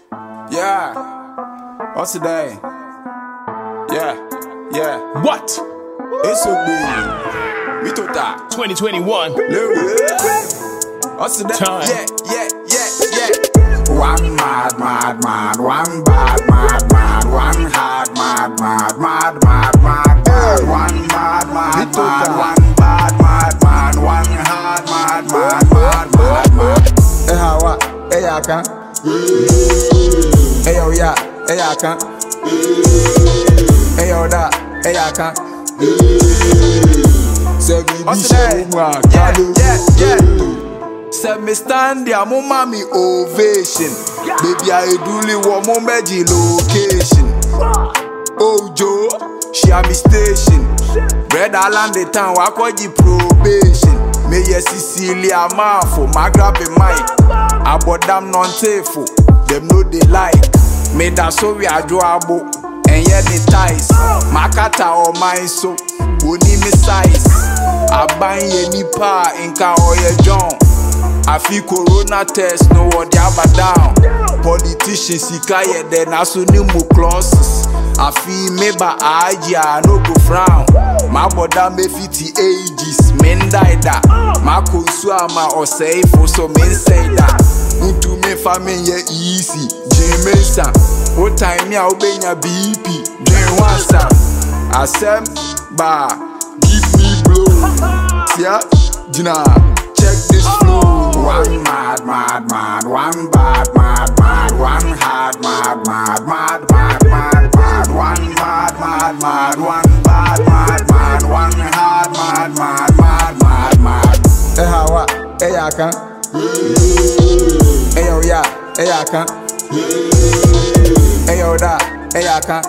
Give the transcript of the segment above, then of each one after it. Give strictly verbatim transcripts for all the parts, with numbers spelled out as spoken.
Yeah. What's today? Yeah. Yeah. What? It's so big. We took that. twenty twenty-one. What's today? Time. Yeah, yeah, yeah, yeah. One mad, mad, mad. One bad, mad, mad. One hard, mad, mad, mad, mad, mad, mad. One mad, mad, mad. One bad, mad, mad. One hard, mad, mad, mad, mad, mad. Hey, how what? Hey, I can. Hey, yo, yeah. Hey, I can. Hey, yo, that. Hey, I can. Say, baby, show me. Yeah, yeah, yeah. Say, me stand there, mo mami ovation. Baby, I do li wo mo meji location. Oh, Joe, she a me station. Bread Island the town, wa koji probation. Me ye Cecilia Mafo, my grab a mic. Abo damn non tefo, them know they like. Me da so we adorable, and yet the ties. Makata or mine so, only me size. I buy any pa inka or ye John. I feel corona test, no what they have down. Politicians sika ye then aso ni mo clauses. I feel me ba aja no go frown. My brother me fifty ages, men die da. My consumer or say for so men say that. Unto me family ye easy, Jimensa. What time ya obenya B P, drink one sam. Asem ba, give me blow. Yeah, Gina, check this flow. One mad, mad, mad, one bad, mad, mad, one hard, mad, mad, mad, mad, mad, mad, one mad, mad, mad, one bad, mad, mad, one hard, mad, mad, mad, mad, mad. Hey, how what? Hey, I can. Hey, yo, yeah. Hey, I can. Hey, yo, that. Hey, I can.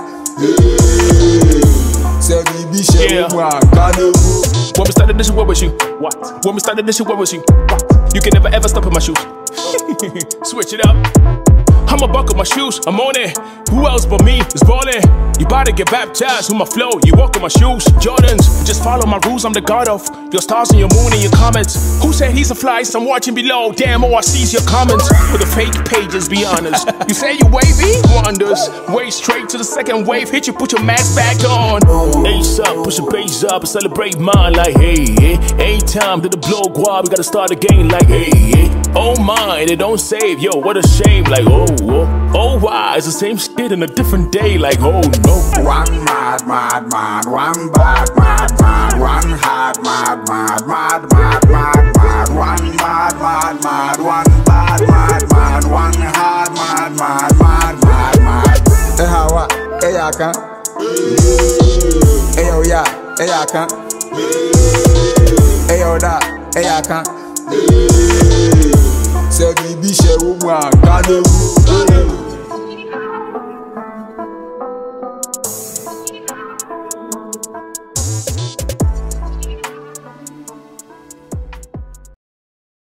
Say, baby, show me. When we started this shit, where was you? What? When we started this shit, where was you? What? You can never ever step in my shoes. Switch it up. I'ma buckle my shoes, I'm on it. Who else but me is ballin'? You bout to get baptized with my flow. You walk on my shoes, Jordans. Just follow my rules, I'm the god of your stars and your moon and your comments. Who said he's a fly? I'm watching below. Damn, all I see is your comments. For the fake pages, be honest. You say you wavy? Wonders. Way straight to the second wave. Hit you, put your mask back on. Ace up, push the bass up and celebrate mine like hey, hey. Ain't time to the blow guap, we gotta start again like hey, hey. Oh my, they don't save, yo, what a shame, like oh, oh, oh why, it's the same shit in a different day, like oh no. One mad, mad, mad, one bad, mad, mad, one hard, mad, mad, mad, mad, mad, mad, one mad, mad, mad, one bad, mad, mad, one hard, mad, mad, mad, mad, mad. Hey, how what? Hey, I can. Hey, yo, yeah. Hey, I can. Hey, yo, that. Hey, I can. Say, baby, show me.